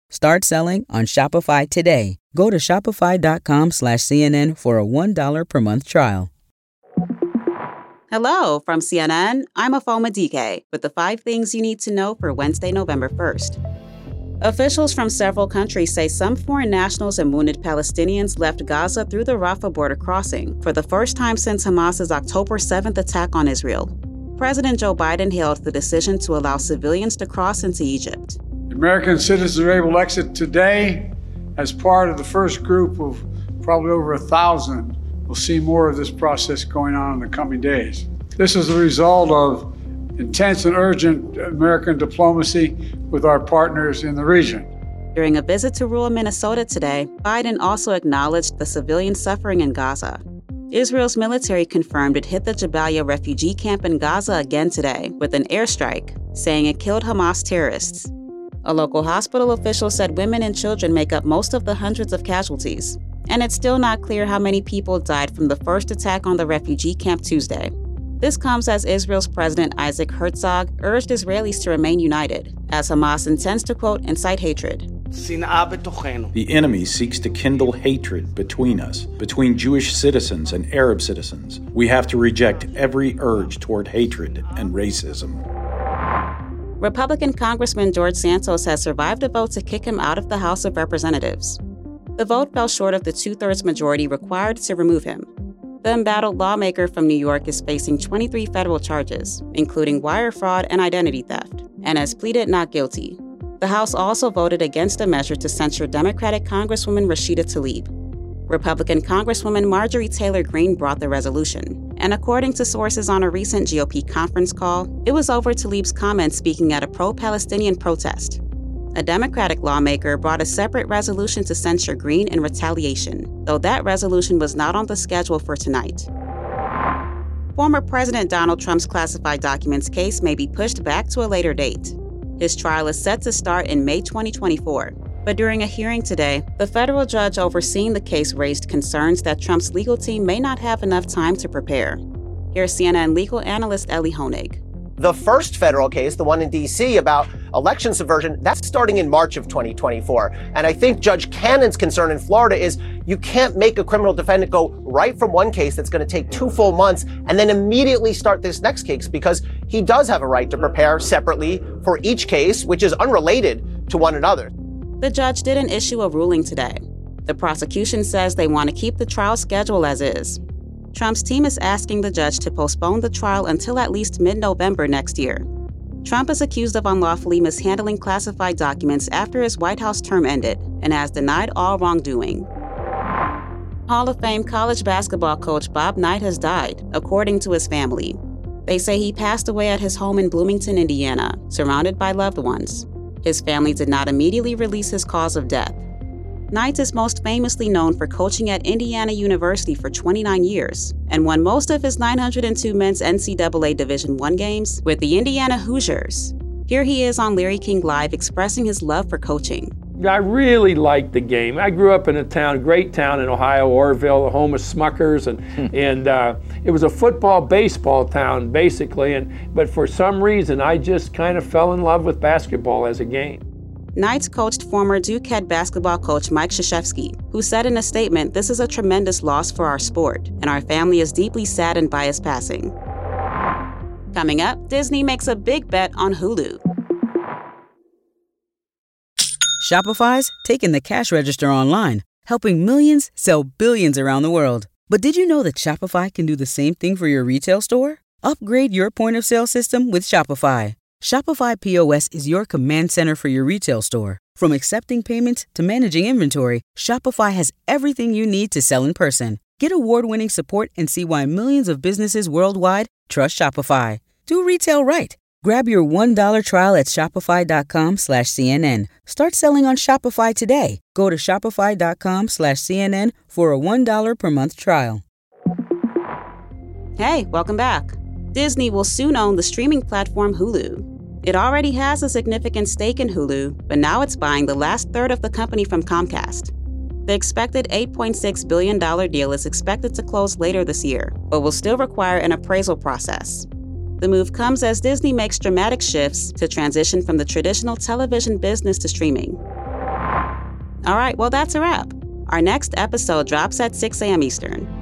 Start selling on Shopify today. Go to shopify.com/CNN for a $1 per month trial. Hello from CNN. I'm Afoma DK with the 5 things you need to know for Wednesday, November 1st. Officials from several countries say some foreign nationals and wounded Palestinians left Gaza through the Rafah border crossing for the first time since Hamas's October 7th attack on Israel. President Joe Biden hailed the decision to allow civilians to cross into Egypt. American citizens are able to exit today as part of the first group of probably over 1,000. We'll see more of this process going on in the coming days. This is the result of intense and urgent American diplomacy with our partners in the region. During a visit to rural Minnesota today, Biden also acknowledged the civilian suffering in Gaza. Israel's military confirmed it hit the Jabalia refugee camp in Gaza again today with an airstrike, saying it killed Hamas terrorists. A local hospital official said women and children make up most of the hundreds of casualties, and it's still not clear how many people died from the first attack on the refugee camp Tuesday. This comes as Israel's President Isaac Herzog urged Israelis to remain united, as Hamas intends to, quote, incite hatred. The enemy seeks to kindle hatred between us, between Jewish citizens and Arab citizens. We have to reject every urge toward hatred and racism. Republican Congressman George Santos has survived a vote to kick him out of the House of Representatives. The vote fell short of the 2/3 majority required to remove him. The embattled lawmaker from New York is facing 23 federal charges, including wire fraud and identity theft, and has pleaded not guilty. The House also voted against a measure to censure Democratic Congresswoman Rashida Tlaib. Republican Congresswoman Marjorie Taylor Greene brought the resolution, and according to sources on a recent GOP conference call, it was over Tlaib's comments speaking at a pro-Palestinian protest. A Democratic lawmaker brought a separate resolution to censure Greene in retaliation, though that resolution was not on the schedule for tonight. Former President Donald Trump's classified documents case may be pushed back to a later date. His trial is set to start in May 2024. But during a hearing today, the federal judge overseeing the case raised concerns that Trump's legal team may not have enough time to prepare. Here's CNN legal analyst Elie Honig. The first federal case, the one in D.C. about election subversion, that's starting in March of 2024. And I think Judge Cannon's concern in Florida is you can't make a criminal defendant go right from one case that's going to take 2 full months and then immediately start this next case, because he does have a right to prepare separately for each case, which is unrelated to one another. The judge didn't issue a ruling today. The prosecution says they want to keep the trial schedule as is. Trump's team is asking the judge to postpone the trial until at least mid-November next year. Trump is accused of unlawfully mishandling classified documents after his White House term ended and has denied all wrongdoing. Hall of Fame college basketball coach Bob Knight has died, according to his family. They say he passed away at his home in Bloomington, Indiana, surrounded by loved ones. His family did not immediately release his cause of death. Knight is most famously known for coaching at Indiana University for 29 years and won most of his 902 men's NCAA Division I games with the Indiana Hoosiers. Here he is on Larry King Live expressing his love for coaching. I really liked the game. I grew up in a town, great town in Ohio, Orrville, the home of Smuckers, and it was a football, baseball town, basically. But for some reason, I just kind of fell in love with basketball as a game. Knight coached former Duke head basketball coach Mike Krzyzewski, who said in a statement, "This is a tremendous loss for our sport, and our family is deeply saddened by his passing." Coming up, Disney makes a big bet on Hulu. Shopify's taking the cash register online, helping millions sell billions around the world. But did you know that Shopify can do the same thing for your retail store? Upgrade your point-of-sale system with Shopify. Shopify POS is your command center for your retail store. From accepting payments to managing inventory, Shopify has everything you need to sell in person. Get award-winning support and see why millions of businesses worldwide trust Shopify. Do retail right. Grab your $1 trial at shopify.com/CNN. Start selling on Shopify today. Go to shopify.com/CNN for a $1 per month trial. Hey, welcome back. Disney will soon own the streaming platform Hulu. It already has a significant stake in Hulu, but now it's buying the last third of the company from Comcast. The expected $8.6 billion deal is expected to close later this year, but will still require an appraisal process. The move comes as Disney makes dramatic shifts to transition from the traditional television business to streaming. All right, well, that's a wrap. Our next episode drops at 6 a.m. Eastern.